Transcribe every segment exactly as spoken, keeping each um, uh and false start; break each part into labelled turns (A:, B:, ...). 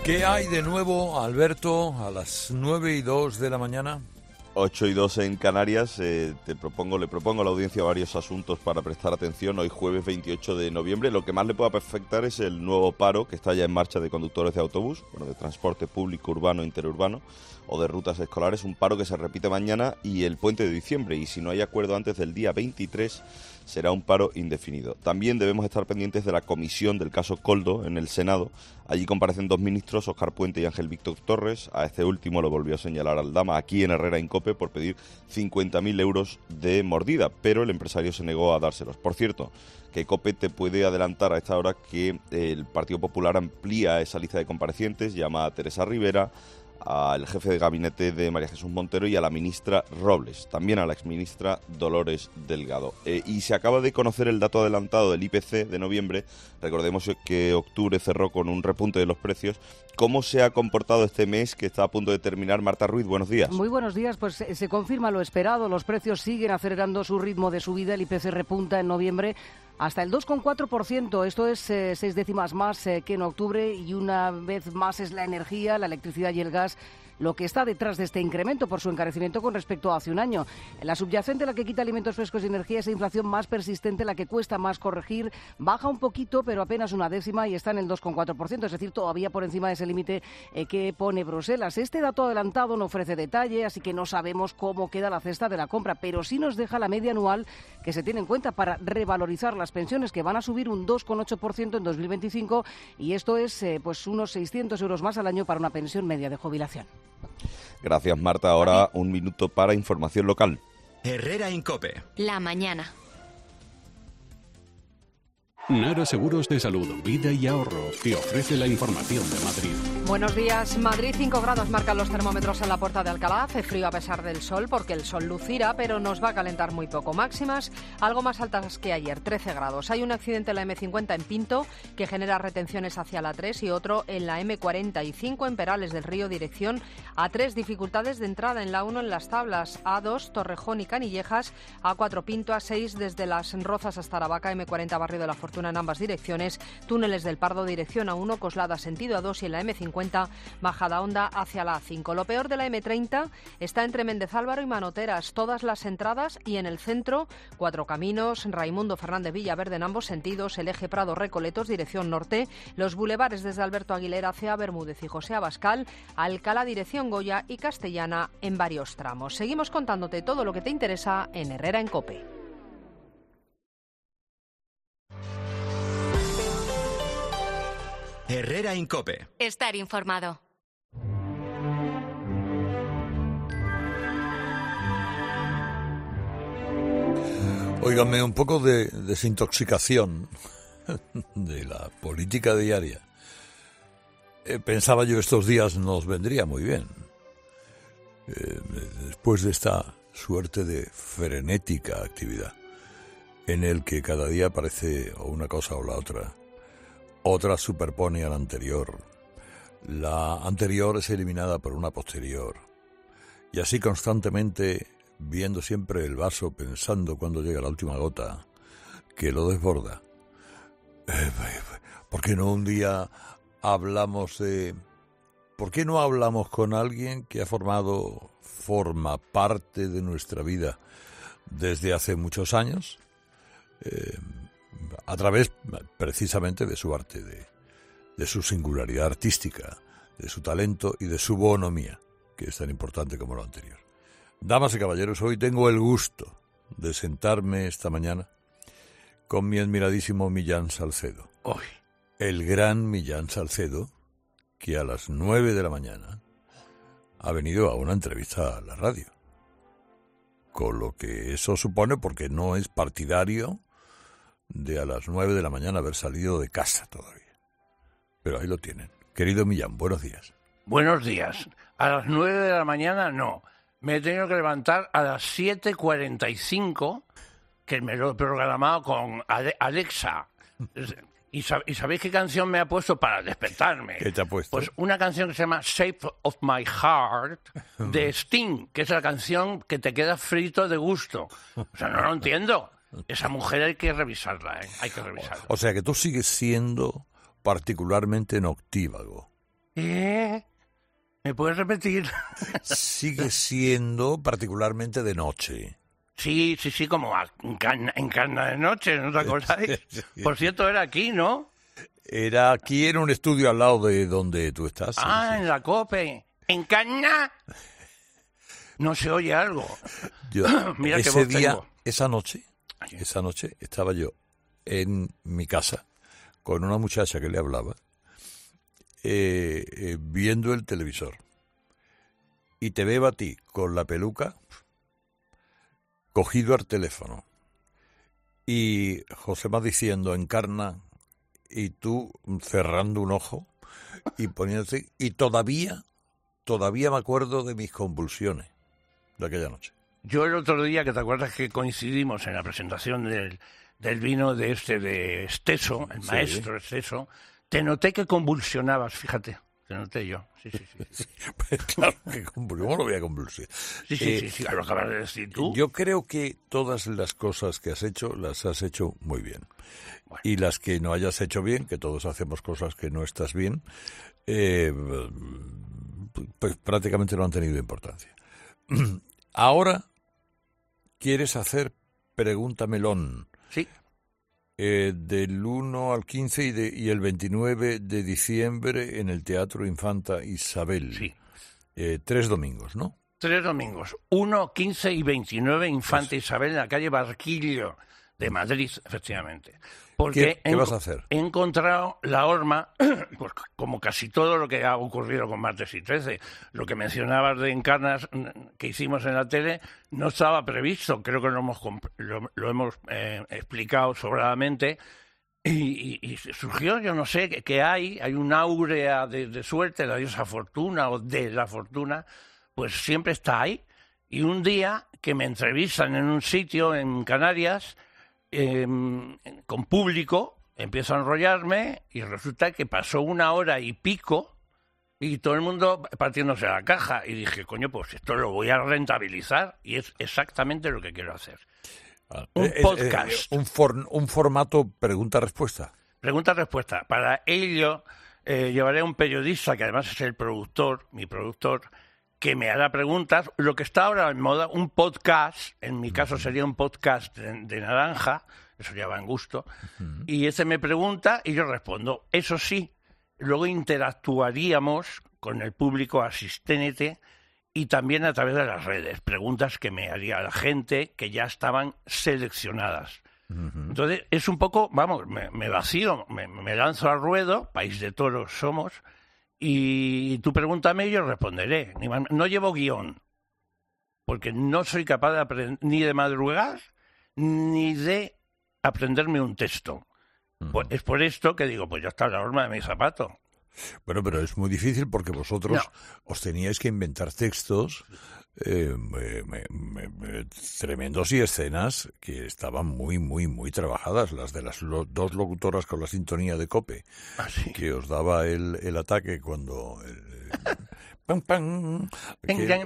A: ¿Qué hay de nuevo, Alberto, a las nueve y dos de la mañana?
B: ocho y dos en Canarias. Eh, te propongo, le propongo a la audiencia varios asuntos para prestar atención. Hoy jueves veintiocho de noviembre. Lo que más le puede afectar es el nuevo paro que está ya en marcha de conductores de autobús, bueno, de transporte público urbano e interurbano o de rutas escolares. Un paro que se repite mañana y el puente de diciembre. Y si no hay acuerdo antes del día veintitrés, será un paro indefinido. También debemos estar pendientes de la comisión del caso Koldo en el Senado. Allí comparecen dos ministros, Óscar Puente y Ángel Víctor Torres. A este último lo volvió a señalar Aldama aquí en Herrera Incope por pedir cincuenta mil euros de mordida, pero el empresario se negó a dárselos. Por cierto, que Cope te puede adelantar a esta hora que el Partido Popular amplía esa lista de comparecientes, llama a Teresa Rivera, al jefe de gabinete de María Jesús Montero y a la ministra Robles, también a la exministra Dolores Delgado. Eh, y se acaba de conocer el dato adelantado del I P C de noviembre. Recordemos que octubre cerró con un repunte de los precios. ¿Cómo se ha comportado este mes que está a punto de terminar? Marta Ruiz, buenos días.
C: Muy buenos días, pues se confirma lo esperado. Los precios siguen acelerando su ritmo de subida. El I P C repunta en noviembre hasta el dos coma cuatro por ciento, esto es eh, seis décimas más eh, que en octubre, y una vez más es la energía, la electricidad y el gas lo que está detrás de este incremento por su encarecimiento con respecto a hace un año. La subyacente, la que quita alimentos frescos y energía, esa inflación más persistente, la que cuesta más corregir, baja un poquito, pero apenas una décima y está en el dos coma cuatro por ciento, es decir, todavía por encima de ese límite eh, que pone Bruselas. Este dato adelantado no ofrece detalle, así que no sabemos cómo queda la cesta de la compra, pero sí nos deja la media anual que se tiene en cuenta para revalorizar las pensiones, que van a subir un dos coma ocho por ciento en dos mil veinticinco, y esto es eh, pues unos seiscientos euros más al año para una pensión media de jubilación.
B: Gracias, Marta. Ahora un minuto para información local.
D: Herrera Incope.
E: La mañana.
F: Nara Seguros de Salud, Vida y Ahorro te ofrece la información de Madrid.
G: Buenos días. Madrid, cinco grados marcan los termómetros en la Puerta de Alcalá. Hace frío a pesar del sol, porque el sol lucirá, pero nos va a calentar muy poco. Máximas algo más altas que ayer, trece grados. Hay un accidente en la eme cincuenta en Pinto que genera retenciones hacia la tres y otro en la eme cuarenta y cinco en Perales del Río, dirección a tres. Dificultades de entrada en la uno en Las Tablas, a dos Torrejón y Canillejas, a cuatro Pinto, a seis desde Las Rozas hasta Aravaca, eme cuarenta Barrio de la Fortuna en ambas direcciones, túneles del Pardo dirección a uno, Coslada sentido a dos y en la eme cincuenta bajada Honda hacia la a cinco. Lo peor de la eme treinta está entre Méndez Álvaro y Manoteras, todas las entradas, y en el centro Cuatro Caminos, Raimundo Fernández Villaverde en ambos sentidos, el eje Prado Recoletos dirección norte, los bulevares desde Alberto Aguilera hacia Bermúdez y José Abascal, Alcalá dirección Goya y Castellana en varios tramos. Seguimos contándote todo lo que te interesa en Herrera en Cope.
D: Herrera Incope.
E: Estar informado.
A: Óigame, un poco de desintoxicación de la política diaria. Eh, pensaba yo estos días nos vendría muy bien. Eh, después de esta suerte de frenética actividad, en el que cada día aparece o una cosa o la otra, otra superpone a la anterior, la anterior es eliminada por una posterior, y así constantemente, viendo siempre el vaso, pensando cuando llega la última gota, que lo desborda. Eh, ¿Por qué no un día hablamos de... ¿Por qué no hablamos con alguien que ha formado, forma parte de nuestra vida desde hace muchos años? Eh, a través precisamente de su arte, de, de su singularidad artística, de su talento y de su bonomía, que es tan importante como lo anterior. Damas y caballeros, hoy tengo el gusto de sentarme esta mañana con mi admiradísimo Millán Salcedo. Hoy. El gran Millán Salcedo, que a las nueve de la mañana ha venido a una entrevista a la radio. Con lo que eso supone, porque no es partidario de a las nueve de la mañana haber salido de casa todavía. Pero ahí lo tienen. Querido Millán, buenos días.
H: Buenos días. A las nueve de la mañana no. Me he tenido que levantar a las siete cuarenta y cinco, que me lo he programado con Alexa. ¿Y, sab- ¿Y sabéis qué canción me ha puesto para despertarme?
A: ¿Qué te ha puesto?
H: Pues una canción que se llama Shape of My Heart, de Sting, que es la canción que te queda frito de gusto. O sea, no lo entiendo. Esa mujer hay que revisarla, ¿eh? Hay que revisarla.
A: O sea que tú sigues siendo particularmente noctívago.
H: ¿Eh? ¿Me puedes repetir?
A: Sigue siendo particularmente de noche.
H: Sí, sí, sí, como a- en Carna, en Carna de Noche, ¿no te acordáis? Por cierto, era aquí, ¿no?
A: Era aquí en un estudio al lado de donde tú estás. sí,
H: Ah,
A: sí.
H: en la COPE. ¿En Carna? No se oye algo.
A: Yo,
H: Mira qué
A: ese
H: voz
A: día,
H: tengo.
A: esa noche, esa noche estaba yo en mi casa con una muchacha que le hablaba, eh, eh, viendo el televisor. Y te veo a ti con la peluca, cogido al teléfono. Y Josema diciendo encarna, y tú cerrando un ojo y poniéndote. Y todavía, todavía me acuerdo de mis convulsiones de aquella noche.
H: Yo el otro día, que te acuerdas que coincidimos en la presentación del, del vino de este de Esteso, el
A: Sí.
H: maestro Esteso, te noté que convulsionabas, fíjate, te noté yo. Sí, sí, sí. Sí,
A: Pues claro que convulsiones. ¿Cómo no voy a convulsionar?
H: sí, sí,
A: Eh,
H: sí, sí, lo acabas de decir tú.
A: Yo creo que todas las cosas que has hecho las has hecho muy bien.
H: Bueno.
A: Y las que no hayas hecho bien, que todos hacemos cosas que no estás bien, eh, pues prácticamente no han tenido importancia. Ahora quieres hacer Pregunta Melón.
H: Sí,
A: Eh, del uno al quince y, de, y el veintinueve de diciembre en el Teatro Infanta Isabel.
H: sí.
A: Eh, tres domingos, ¿no?
H: Tres domingos, uno, quince y veintinueve, Infante Isabel, en la calle Barquillo de Madrid, efectivamente. Porque
A: ¿Qué- qué
H: he
A: vas a
H: enco-
A: hacer?
H: He encontrado la horma, pues como casi todo lo que ha ocurrido con Martes y Trece. Lo que mencionabas de Encarnas mm, que hicimos en la tele no estaba previsto, creo que lo hemos, comp- lo, lo hemos eh, explicado sobradamente. Y, y- y surgió, yo no sé, que, que hay, hay un áurea de, de suerte, la diosa Fortuna o de la Fortuna, pues siempre está ahí. Y un día que me entrevistan en un sitio en Canarias, eh, con público, empiezo a enrollarme y resulta que pasó una hora y pico y todo el mundo partiéndose la caja. Y dije, coño, pues esto lo voy a rentabilizar y es exactamente lo que quiero hacer. Un
A: Eh, eh,
H: podcast.
A: eh, un, for- un formato pregunta-respuesta.
H: Pregunta-respuesta. Para ello eh, llevaré a un periodista que además es el productor, mi productor, que me hará preguntas. Lo que está ahora en moda, un podcast, en mi caso sería un podcast de, de naranja, eso ya va en gusto, y ese me pregunta y yo respondo. Eso sí, luego interactuaríamos con el público asistente y también a través de las redes, preguntas que me haría la gente que ya estaban seleccionadas. Entonces, es un poco, vamos, me, me vacío, me, me lanzo al ruedo, país de toros somos, y tú pregúntame y yo responderé. Ni más- No llevo guión, porque no soy capaz de aprender ni de madrugar, ni de aprenderme un texto. Pues es por esto que digo, pues ya está la horma de mi zapato.
A: Bueno, pero es muy difícil porque vosotros
H: No.
A: os teníais que inventar textos eh, me- me- me- me- tremendos y escenas que estaban muy, muy, muy trabajadas. Las de las lo- dos locutoras con la sintonía de COPE,
H: Así.
A: que os daba el, el ataque cuando... el- pam, pam, que-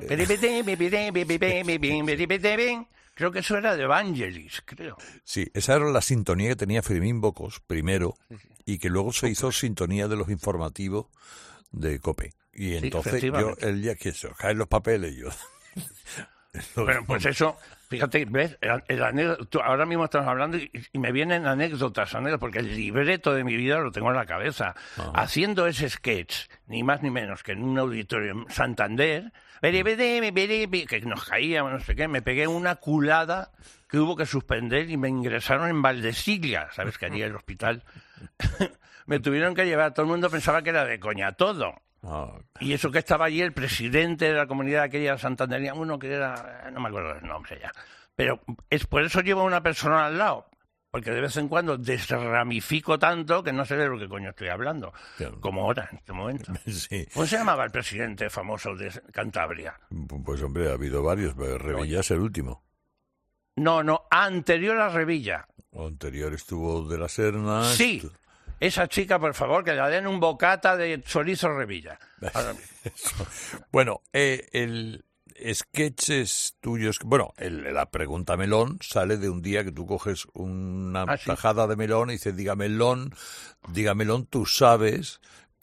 H: Creo que eso era de Evangelis, creo.
A: Sí, esa era la sintonía que tenía Fermín Bocos primero y que luego se hizo sintonía de los informativos de COPE. Y entonces yo,
H: efectivamente.
A: el día que se os caen los papeles, yo...
H: Bueno, pues eso, fíjate, ves, el, el anécdota- tú- ahora mismo estamos hablando y, y me vienen anécdotas, anécdotas, porque el libreto de mi vida lo tengo en la cabeza. Haciendo ese sketch, ni más ni menos que en un auditorio en Santander, que nos caíamos, no sé qué, me pegué una culada que hubo que suspender y me ingresaron en Valdesilla, ¿sabes? Que allí el hospital me tuvieron que llevar, todo el mundo pensaba que era de coña todo.
A: Ah,
H: Y eso que estaba allí el presidente de la comunidad aquella santandereana, uno que era, no me acuerdo del nombre ya. Pero es por eso llevo a una persona al lado, porque de vez en cuando desramifico tanto que no sé de lo que coño estoy hablando,
A: Claro.
H: como ahora, en este momento.
A: sí,
H: ¿Cómo se llamaba el presidente famoso de Cantabria?
A: pues hombre, ha habido varios, pero Revilla es el último.
H: No, no, anterior a Revilla.
A: O anterior estuvo de la Serna.
H: Sí,
A: estu-
H: esa chica, por favor, que la den un bocata de chorizo Revilla. Ahora mismo.
A: Eso. Bueno, eh, el sketches tuyos, bueno, el- la pregunta melón sale de un día que tú coges una
H: Ah, sí.
A: tajada de melón y dices, diga melón, diga melón, tú sabes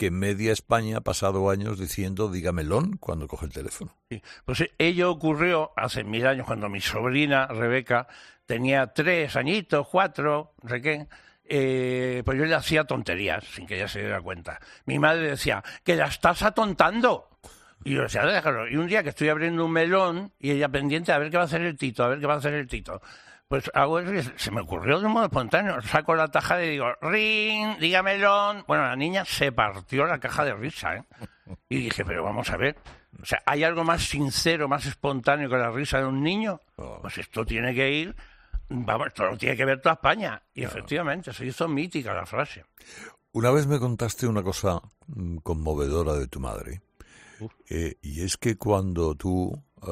A: que media España ha pasado años diciendo dígamelón cuando coge el teléfono.
H: Sí. Pues ello ocurrió hace mil años cuando mi sobrina Rebeca tenía tres añitos, cuatro, no sé qué. Eh, pues yo le hacía tonterías sin que ella se diera cuenta. Mi madre decía, que la estás atontando. Y yo decía, déjalo. Y un día que estoy abriendo un melón y ella pendiente a ver qué va a hacer el Tito, a ver qué va a hacer el Tito. Pues hago eso y se me ocurrió de un modo espontáneo. Saco la tajada y digo, ring, dígamelón. Bueno, la niña se partió la caja de risa, ¿eh? Y dije, pero vamos a ver. O sea, ¿hay algo más sincero, más espontáneo que la risa de un niño? Pues esto tiene que ir... Vamos, esto lo tiene que ver toda España. Y claro, efectivamente, se hizo mítica la frase.
A: Una vez me contaste una cosa mm, conmovedora de tu madre. Eh, y es que cuando tú,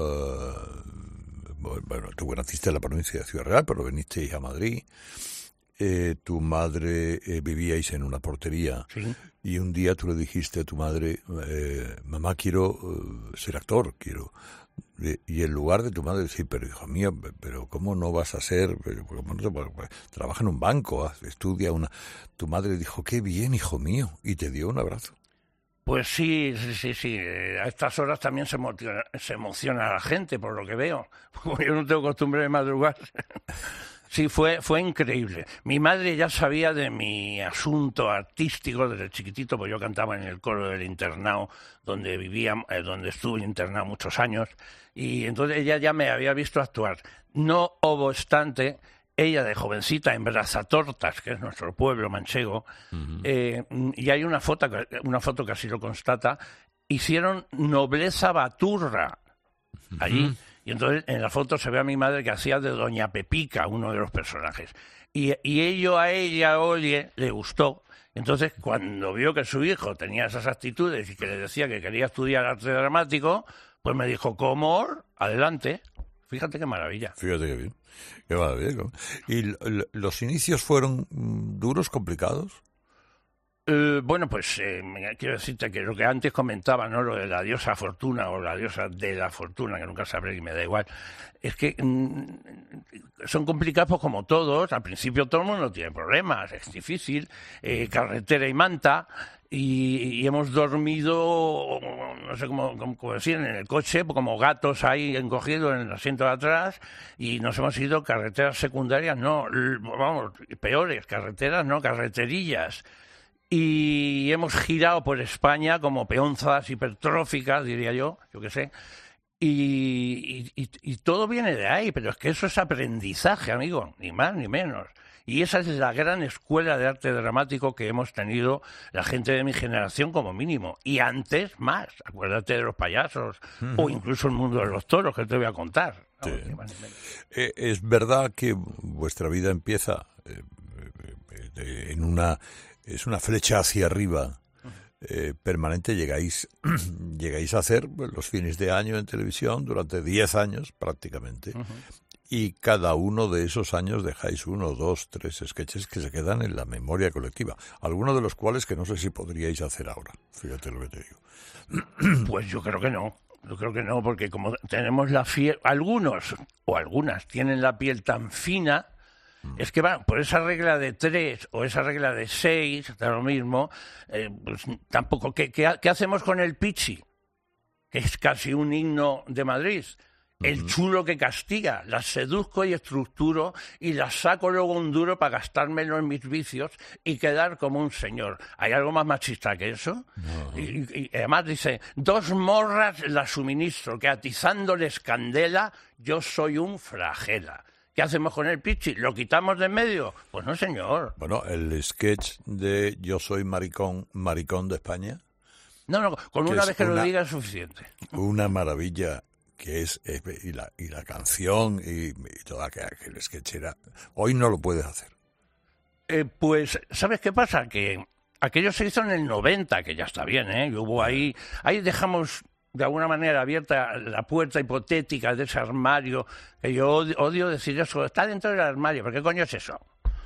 A: uh, bueno, tú naciste en la provincia de Ciudad Real, pero vinisteis a Madrid, eh, tu madre, eh, vivíais en una portería,
H: ¿sí?
A: Y un día tú le dijiste a tu madre, eh, mamá, quiero uh, ser actor, quiero... Y en lugar de tu madre decir, pero hijo mío, pero ¿cómo no vas a ser? ¿Cómo no te... Trabaja en un banco, estudia una... Tu madre dijo, qué bien, hijo mío, y te dio un abrazo.
H: Pues sí, sí, sí, sí. A estas horas también se emociona, se emociona la gente, por lo que veo. Yo no tengo costumbre de madrugar. Sí, fue, fue increíble. Mi madre ya sabía de mi asunto artístico desde chiquitito, porque yo cantaba en el coro del internado donde vivía, eh, donde estuve internado muchos años, y entonces ella ya me había visto actuar. No obstante, ella de jovencita en Brazatortas, que es nuestro pueblo manchego, uh-huh. eh, y hay una foto, una foto que así lo constata, hicieron Nobleza Baturra allí. Uh-huh. Y entonces en la foto se ve a mi madre que hacía de Doña Pepica, uno de los personajes. Y, y ello a ella, oye, le gustó. Entonces, cuando vio que su hijo tenía esas actitudes y que le decía que quería estudiar arte dramático, pues me dijo, ¿cómo? Adelante. Fíjate qué maravilla.
A: Fíjate qué bien. Qué maravilla. ¿Y los inicios fueron duros, complicados?
H: Eh, bueno, pues eh, quiero decirte que lo que antes comentaba, ¿no? Lo de la diosa Fortuna o la diosa de la Fortuna, que nunca sabré y me da igual, es que mm, son complicados pues, como todos. Al principio todo el mundo tiene problemas, es difícil, eh, carretera y manta, y, y hemos dormido, no sé cómo, cómo, cómo decir, en el coche, como gatos ahí encogidos en el asiento de atrás, y nos hemos ido carreteras secundarias, no, vamos, peores, carreteras, no, carreterillas. Y hemos girado por España como peonzas hipertróficas, diría yo, yo qué sé, y, y, y todo viene de ahí, pero es que eso es aprendizaje, amigo, ni más ni menos. Y esa es la gran escuela de arte dramático que hemos tenido la gente de mi generación como mínimo. Y antes más, acuérdate de los payasos, uh-huh. o incluso el mundo de los toros, que te voy a contar.
A: Sí.
H: No, ni más ni menos.
A: Eh, es verdad que vuestra vida empieza eh, eh, en una... Es una flecha hacia arriba eh, permanente. Llegáis llegáis a hacer pues, los fines de año en televisión durante diez años prácticamente. Uh-huh. Y cada uno de esos años dejáis uno, dos, tres sketches que se quedan en la memoria colectiva. Algunos de los cuales que no sé si podríais hacer ahora. Fíjate lo que te digo.
H: Pues yo creo que no. Yo creo que no, porque como tenemos la piel... Algunos o algunas tienen la piel tan fina... Es que va, por esa regla de tres o esa regla de seis, da lo mismo, eh, pues tampoco. ¿Qué, qué, qué hacemos con el Pichi? Que es casi un himno de Madrid. El chulo que castiga, las seduzco y estructuro y las saco luego un duro para gastármelo en mis vicios y quedar como un señor. ¿Hay algo más machista que eso? No. Y, y, y además dice, dos morras las suministro, que atizándoles candela, yo soy un flagela. ¿Qué hacemos con el Pichi? ¿Lo quitamos de en medio? Pues no, señor.
A: Bueno, el sketch de Yo soy maricón, maricón de España.
H: No, no, con una vez que una, lo diga es suficiente.
A: Una maravilla que es, es y, la, y la canción y, y todo aquel, aquel sketch era... Hoy no lo puedes hacer.
H: Eh, pues, ¿sabes qué pasa? Que aquello se hizo en el noventa, que ya está bien, ¿eh? Y hubo ahí... Ahí dejamos... de alguna manera abierta la puerta hipotética de ese armario, que yo odio, odio decir eso, está dentro del armario, ¿pero qué coño es eso?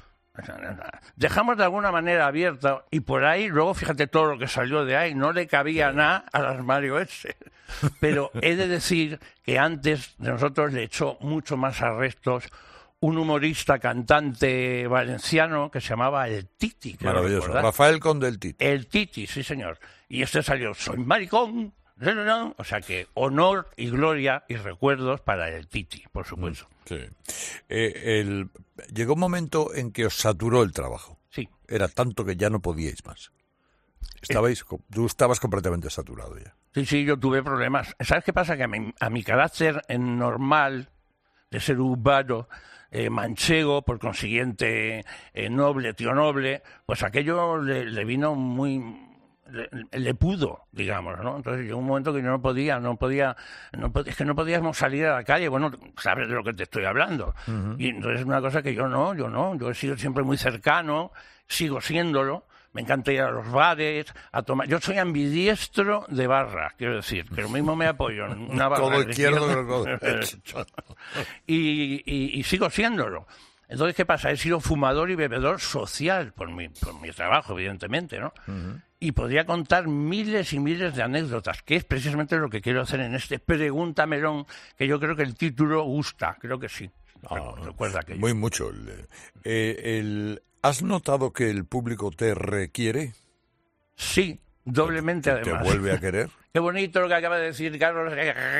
H: Dejamos de alguna manera abierta y por ahí, luego fíjate todo lo que salió de ahí, no le cabía nada al armario ese. Pero he de decir que antes de nosotros le echó mucho más arrestos un humorista cantante valenciano que se llamaba El Titi.
A: Maravilloso. Rafael Conde El Titi.
H: El Titi, sí señor. Y este salió, soy maricón. O sea que honor y gloria y recuerdos para El Titi, por supuesto.
A: Sí. Eh, el, llegó un momento en que os saturó el trabajo.
H: Sí.
A: Era tanto que ya no podíais más. Estabais, eh. Tú estabas completamente saturado ya.
H: Sí, sí, yo tuve problemas. ¿Sabes qué pasa? Que a mi, a mi carácter normal de ser urbano, eh, manchego, por consiguiente eh, noble, tío noble, pues aquello le, le vino muy... Le, le pudo, digamos, ¿no? Entonces llegó un momento que yo no podía, no podía, no podía, es que no podíamos salir a la calle, bueno, sabes de lo que te estoy hablando. Uh-huh. Y entonces es una cosa que yo no, yo no, yo he sido siempre muy cercano, sigo siéndolo, me encanta ir a los bares, a tomar, yo soy ambidiestro de barra, quiero decir, que lo mismo me apoyo en una barra.
A: Codo izquierdo que el codo derecho.
H: y, y, y sigo siéndolo. Entonces, ¿qué pasa? He sido fumador y bebedor social por mi, por mi trabajo, evidentemente, ¿no? Uh-huh. Y podría contar miles y miles de anécdotas, que es precisamente lo que quiero hacer en este Pregunta Melón, que yo creo que el título gusta, creo que sí.
A: Ah,
H: recuerda aquello.
A: Muy mucho. Eh, el, ¿Has notado que el público te requiere?
H: Sí, doblemente
A: ¿Te,
H: además.
A: ¿Te vuelve a querer?
H: Qué bonito lo que acaba de decir Carlos.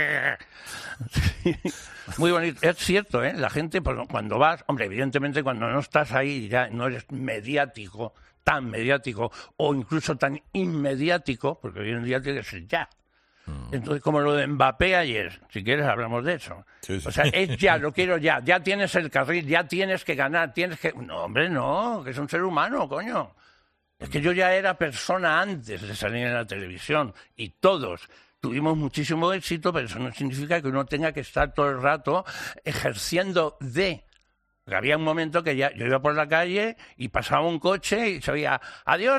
H: Sí, muy bonito. Es cierto, ¿eh? La gente, pues, cuando vas, hombre, evidentemente cuando no estás ahí, ya no eres mediático, tan mediático, o incluso tan inmediático, porque hoy en día tiene que ser ya. Mm. Entonces, como lo de Mbappé ayer, si quieres hablamos de eso.
A: Sí, sí.
H: O sea, es ya, lo quiero ya, ya tienes el carril, ya tienes que ganar, tienes que... No, hombre, no, que es un ser humano, coño. Es que yo ya era persona antes de salir en la televisión, y todos tuvimos muchísimo éxito, pero eso no significa que uno tenga que estar todo el rato ejerciendo de... Porque había un momento que ya yo iba por la calle y pasaba un coche y se oía ¡adiós,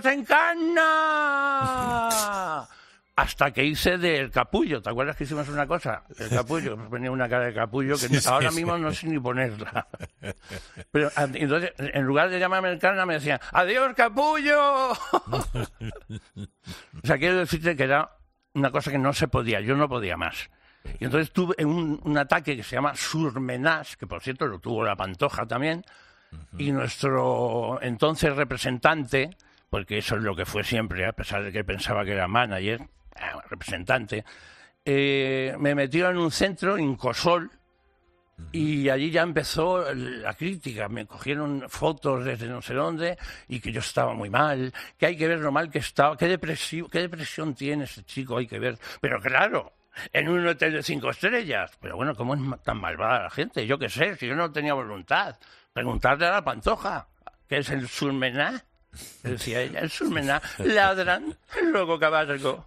H: Encarna! Hasta que hice del capullo. ¿Te acuerdas que hicimos una cosa? El capullo. Me ponía una cara de capullo que sí, ahora sí, mismo sí. No sé ni ponerla. Pero entonces, en lugar de llamarme Encarna, me decían ¡adiós, capullo! O sea, quiero decirte que era una cosa que no se podía. Yo no podía más. Y entonces tuve un, un ataque que se llama surmenage, que por cierto lo tuvo la Pantoja también, uh-huh. Y nuestro entonces representante, porque eso es lo que fue siempre, a pesar de que pensaba que era manager, eh, representante, eh, me metió en un centro, Incosol, uh-huh. Y allí ya empezó la crítica. Me cogieron fotos desde no sé dónde y que yo estaba muy mal, que hay que ver lo mal que estaba, qué depresión, qué depresión tiene ese chico, hay que ver. Pero claro, en un hotel de cinco estrellas. Pero bueno, ¿cómo es tan malvada la gente? Yo qué sé, si yo no tenía voluntad. Preguntarle a la Pantoja, ¿qué es el surmenage? Decía ella, el surmenage, ladran, luego cabalgo.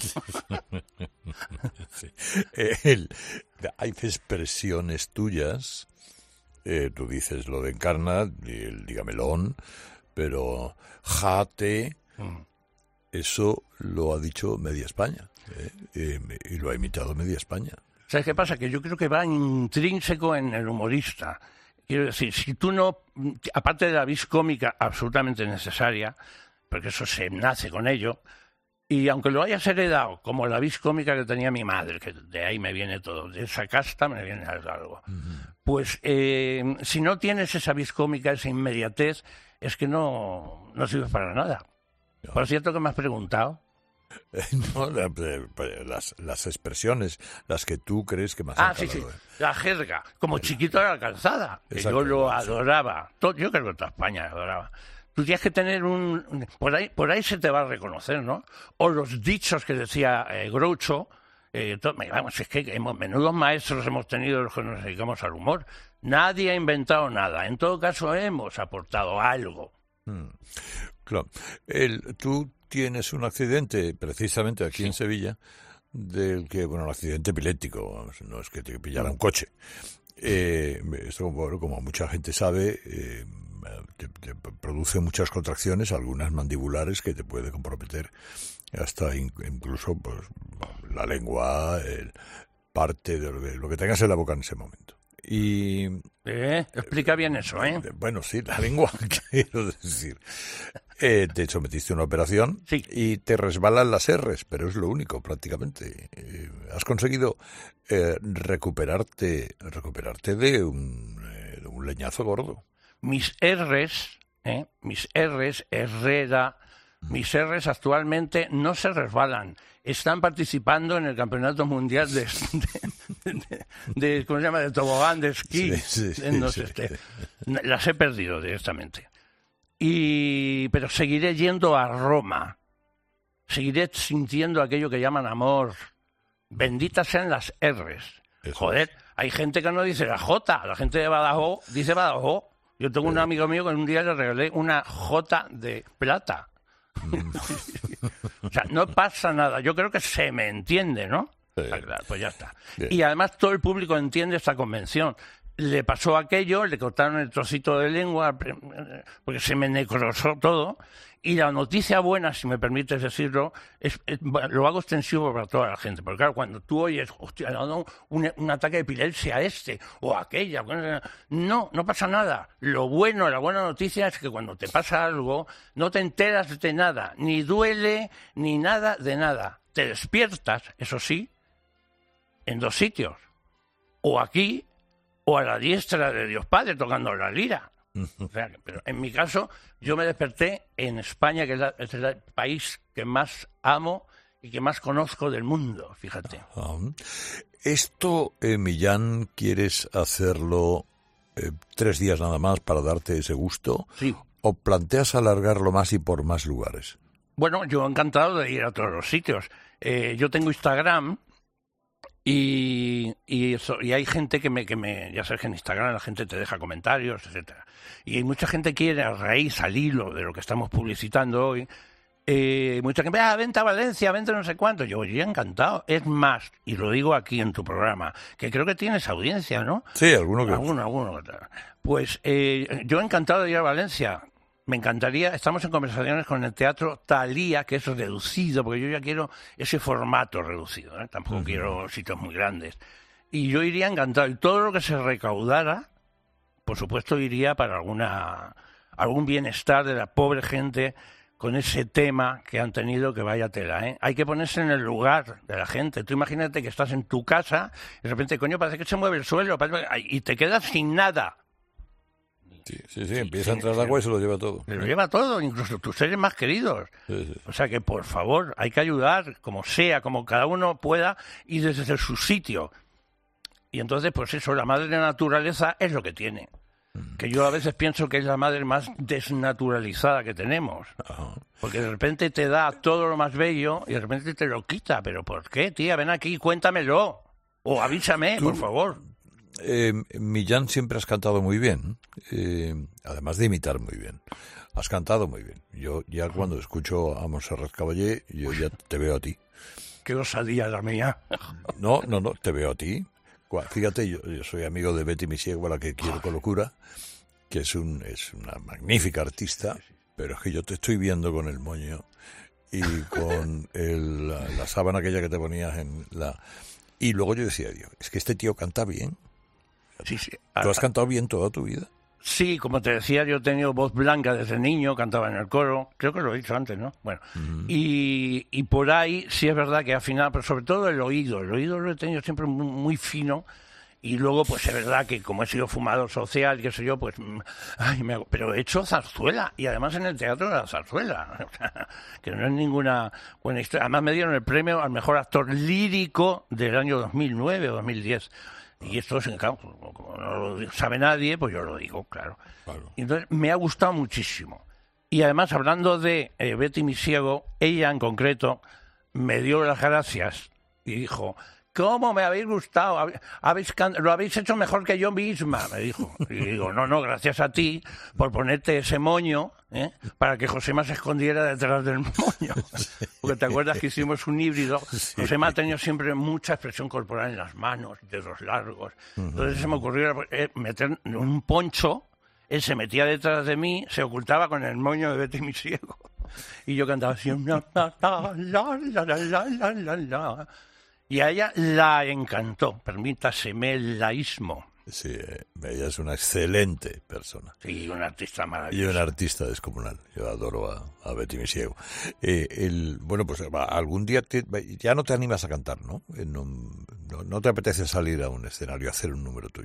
A: Sí. El, hay expresiones tuyas, eh, tú dices lo de Encarna, el digamelón, pero jate, mm. Eso lo ha dicho media España. Eh, eh, y lo ha imitado media España.
H: ¿Sabes qué pasa? Que yo creo que va intrínseco en el humorista. Quiero decir, si tú no, aparte de la vis cómica absolutamente necesaria, porque eso se nace con ello, y aunque lo hayas heredado, como la vis cómica que tenía mi madre, que de ahí me viene todo, de esa casta me viene algo, uh-huh. Pues eh, si no tienes esa vis cómica, esa inmediatez, es que no, no sirve para nada. No. Por cierto, que me has preguntado.
A: No, las, las expresiones, las que tú crees que más
H: ah,
A: han
H: sí, sí,
A: calado, ¿eh?
H: La jerga, como el, chiquito de la calzada, que yo lo adoraba. Todo, yo creo que toda España lo adoraba. Tú tienes que tener un... Por ahí, por ahí se te va a reconocer, ¿no? O los dichos que decía eh, Groucho. Eh, todo, vamos, es que hemos, menudos maestros hemos tenido los que nos dedicamos al humor. Nadie ha inventado nada. En todo caso, hemos aportado algo.
A: Hmm. Claro. El, tú tienes un accidente, precisamente aquí sí. En Sevilla, del que, bueno, un accidente epiléptico, no es que te pillara un coche. Eh, esto, bueno, como mucha gente sabe, eh, te, te produce muchas contracciones, algunas mandibulares, que te puede comprometer hasta in, incluso pues, la lengua, el, parte de lo, que, lo que tengas en la boca en ese momento. Y
H: eh, explica bien eso, ¿eh?
A: Bueno, sí, la lengua, quiero decir. Eh, te sometiste a una operación
H: sí.
A: Y te resbalan las erres, pero es lo único prácticamente. Eh, has conseguido eh, recuperarte, recuperarte de un, eh, un leñazo gordo.
H: Mis R's, ¿eh? mis R's, Herrera, mis R's actualmente no se resbalan. Están participando en el Campeonato Mundial de, de, de, de ¿cómo se llama? De tobogán, de esquí.
A: Sí, sí,
H: no
A: sí,
H: sé,
A: sí.
H: este, las he perdido directamente. Y, pero seguiré yendo a Roma. Seguiré sintiendo aquello que llaman amor. Benditas sean las R's.
A: Eso
H: Joder, hay gente que no dice la J. La gente de Badajoz dice Badajoz. Yo tengo un amigo mío que un día le regalé una J de plata. O sea, no pasa nada. Yo creo que se me entiende, ¿no?
A: Sí.
H: Ah, claro, pues ya está.
A: Bien.
H: Y además todo el público entiende esta convención. Le pasó aquello, le cortaron el trocito de lengua, porque se me necrosó todo. Y la noticia buena, si me permites decirlo, es, es lo hago extensivo para toda la gente. Porque claro, cuando tú oyes, hostia, le ha dado un, un ataque de epilepsia a este o a aquella, no, no pasa nada. Lo bueno, la buena noticia es que cuando te pasa algo, no te enteras de nada, ni duele, ni nada de nada. Te despiertas, eso sí, en dos sitios. O aquí, o a la diestra de Dios Padre tocando la lira. O sea, pero en mi caso, yo me desperté en España, que es, la, es el país que más amo y que más conozco del mundo, fíjate.
A: Ah, esto, eh, Millán, ¿quieres hacerlo eh, tres días nada más para darte ese gusto?
H: Sí.
A: ¿O planteas alargarlo más y por más lugares?
H: Bueno, yo encantado de ir a todos los sitios. Eh, yo tengo Instagram. Y, y, eso, y hay gente que me, que me, ya sabes que en Instagram la gente te deja comentarios, etcétera. Y hay mucha gente que quiere, a raíz, al hilo de lo que estamos publicitando hoy, eh, mucha gente, ah, vente a Valencia, vente no sé cuánto. Yo, yo encantado. Es más, y lo digo aquí en tu programa, que creo que tienes audiencia, ¿no?
A: Sí, alguno que...
H: Alguno, alguno. Pues eh, yo encantado de ir a Valencia. Me encantaría, estamos en conversaciones con el Teatro Thalía, que es reducido, porque yo ya quiero ese formato reducido, ¿eh? Tampoco uh-huh. quiero sitios muy grandes. Y yo iría encantado. Y todo lo que se recaudara, por supuesto, iría para alguna algún bienestar de la pobre gente con ese tema que han tenido, que vaya tela, ¿eh? Hay que ponerse en el lugar de la gente. Tú imagínate que estás en tu casa y de repente, coño, parece que se mueve el suelo y te quedas sin nada.
A: Sí, sí, sí, empieza a entrar agua y se lo lleva todo.
H: Se lo lleva todo, incluso tus seres más queridos.
A: Sí, sí.
H: O sea que, por favor, hay que ayudar, como sea, como cada uno pueda, y desde su sitio. Y entonces, pues eso, la madre naturaleza es lo que tiene. Mm. Que yo a veces pienso que es la madre más desnaturalizada que tenemos. Ajá. Porque de repente te da todo lo más bello y de repente te lo quita. ¿Pero por qué, tía? Ven aquí, cuéntamelo. O avísame,
A: ¿Tú?
H: Por favor.
A: Eh, Millán, siempre has cantado muy bien, eh, además de imitar muy bien. Has cantado muy bien. Yo ya cuando escucho a Montserrat Caballé, yo ya te veo a ti.
H: Qué osadía la mía.
A: No, no, no, te veo a ti. Fíjate, yo, yo soy amigo de Betty Misiego, a la que quiero con locura, que es, un, es una magnífica artista, pero es que yo te estoy viendo con el moño y con el, la, la sábana aquella que te ponías en la... Y luego yo decía, Dios, es que este tío canta bien.
H: Sí, sí.
A: ¿Tú has cantado bien toda tu vida?
H: Sí, como te decía, yo he tenido voz blanca desde niño, cantaba en el coro, creo que lo he dicho antes, ¿no? Bueno, uh-huh. y, y por ahí sí es verdad que al final, pero sobre todo el oído, el oído lo he tenido siempre muy, muy fino, y luego pues es verdad que como he sido fumador social, qué sé yo, pues, ay, me hago, pero he hecho zarzuela, y además en el teatro de la zarzuela, que no es ninguna buena historia. Además me dieron el premio al mejor actor lírico del año dos mil nueve o dos mil diez. Y esto es, claro, como no lo sabe nadie, pues yo lo digo, claro. claro. Y entonces me ha gustado muchísimo. Y además, hablando de eh, Betty Misiego, ella en concreto me dio las gracias y dijo, ¿cómo me habéis gustado? ¿Habéis can- lo habéis hecho mejor que yo misma, me dijo. Y digo, no, no, gracias a ti por ponerte ese moño, ¿eh? Para que Josema se escondiera detrás del moño. Porque te acuerdas que hicimos un híbrido. Sí. Josema ha tenido siempre mucha expresión corporal en las manos, dedos largos. Entonces uh-huh. se me ocurrió meter un poncho, él se metía detrás de mí, se ocultaba con el moño de Betty Misiego. Y yo cantaba así, la, la, la, la, la, la, la, la. Y a ella la encantó, permítaseme el laísmo.
A: Sí, ella es una excelente persona.
H: Sí, una artista maravillosa.
A: Y una artista descomunal. Yo adoro a, a Betty Misiego. Eh, el, bueno, pues algún día te, ya no te animas a cantar, ¿no? No, no, no te apetece salir a un escenario a hacer un número tuyo.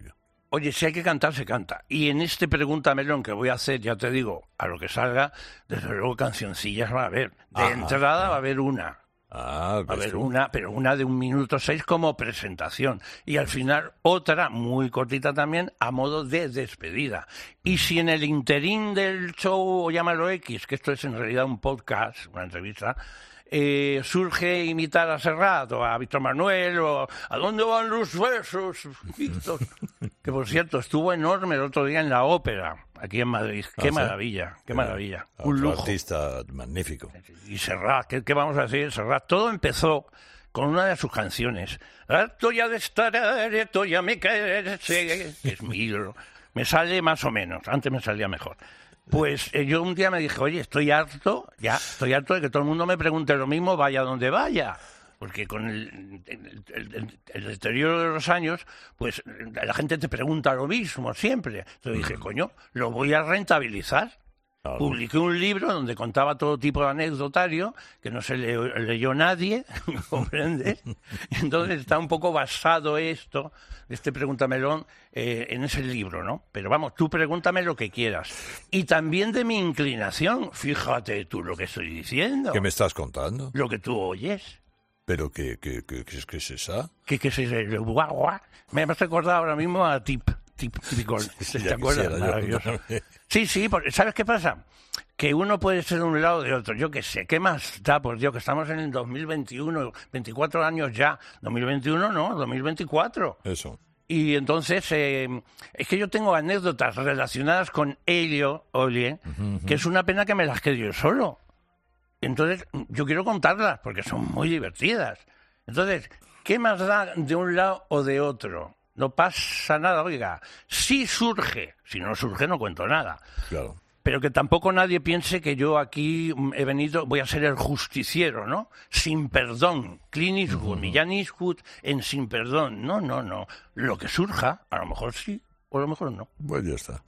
H: Oye, si hay que cantar, se canta. Y en este Pregunta Melón que voy a hacer, ya te digo, a lo que salga, desde luego cancioncillas va a haber. De
A: Ajá,
H: entrada
A: ajá.
H: va a haber una.
A: Ah,
H: A
A: ves
H: ver,
A: tú.
H: una, pero una de un minuto seis como presentación. Y al final otra muy cortita también a modo de despedida. Y si en el interín del show, o llámalo X, que esto es en realidad un podcast, una entrevista, eh, surge imitar a Serrat o a Víctor Manuel o ¿a dónde van los besos, Víctor? Que por cierto estuvo enorme el otro día en la ópera, aquí en Madrid. Qué
A: ¿Ah, sí?
H: maravilla, qué maravilla.
A: Otro
H: Un lujo.
A: artista magnífico.
H: Y Serrat, ¿qué, qué vamos a decir? Serrat, todo empezó con una de sus canciones. Harto ya de estar, harto ya me caeré, que es mi ídolo. Me sale más o menos, antes me salía mejor. Pues eh, yo un día me dije, oye, estoy harto, ya, estoy harto de que todo el mundo me pregunte lo mismo, vaya donde vaya. Porque con el, el, el, el- el deterioro de los años, pues la gente te pregunta lo mismo siempre. Entonces dije, coño, lo voy a rentabilizar.
A: Claro.
H: Publiqué un libro donde contaba todo tipo de anecdotario que no se le, leyó nadie, ¿me comprendes? Y entonces está un poco basado esto, este Pregúntamelón, eh, en ese libro, ¿no? Pero vamos, tú pregúntame lo que quieras. Y también de mi inclinación, fíjate tú lo que estoy diciendo,
A: ¿Qué me estás contando?
H: lo que tú oyes.
A: ¿Pero qué, qué, qué, qué es, qué es esa?
H: ¿Qué, qué es ese guau, guau? Me has recordado ahora mismo a Tip, Tip, Tipicol. ¿Te
A: Ya
H: acuerdas?
A: quisiera yo
H: Maravilloso.
A: también.
H: Sí, sí, porque ¿sabes qué pasa? Que uno puede ser de un lado o de otro. Yo qué sé, ¿qué más da? Por Dios, que estamos en el dos mil veintiuno, veinticuatro años ya. dos mil veintiuno no, dos mil veinticuatro.
A: Eso.
H: Y entonces, eh, es que yo tengo anécdotas relacionadas con Elio, oye, que es una pena que me las quede yo solo. Entonces, yo quiero contarlas porque son muy divertidas. Entonces, ¿qué más da de un lado o de otro? No pasa nada, oiga. Si surge, si no surge no cuento nada.
A: Claro.
H: Pero que tampoco nadie piense que yo aquí mm, he venido, voy a ser el justiciero, ¿no? Sin perdón. Clint Eastwood, Millán Eastwood en Sin Perdón. No, no, no. Lo que surja, a lo mejor sí, o a lo mejor no.
A: Pues ya está.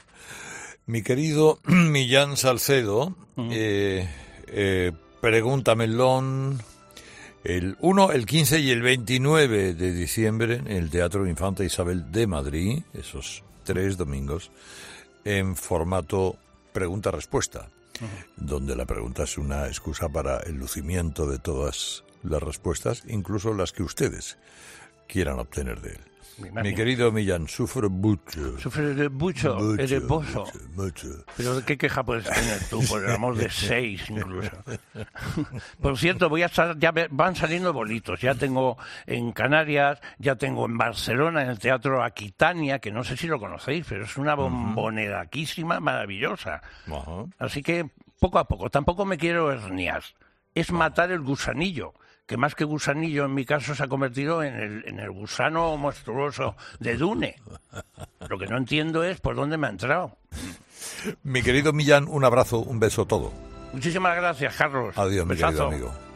A: Mi querido Millán Salcedo, eh, eh, pregúntamelón el uno, el quince y el veintinueve de diciembre en el Teatro Infanta Isabel de Madrid, esos tres domingos, en formato pregunta-respuesta, donde la pregunta es una excusa para el lucimiento de todas las respuestas, incluso las que ustedes quieran obtener de él.
H: Me
A: Mi
H: imagino.
A: querido Millán, sufre mucho.
H: Sufres de mucho,
A: Mucho,
H: eres bozo.
A: mucho, mucho.
H: Pero ¿qué queja puedes tener tú? Por el amor de seis, incluso. Por cierto, voy a estar, ya ve- van saliendo bolitos. Ya tengo en Canarias, ya tengo en Barcelona, en el Teatro Aquitania, que no sé si lo conocéis, pero es una bomboneraquísima, maravillosa.
A: Ajá.
H: Así que, poco a poco, tampoco me quiero herniar. Es matar el gusanillo, que más que gusanillo en mi caso se ha convertido en el, en el gusano monstruoso de Dune. Lo que no entiendo es por dónde me ha entrado.
A: Mi querido Millán, un abrazo, un beso todo.
H: Muchísimas gracias, Carlos.
A: Adiós, mi
H: Besazo.
A: querido amigo.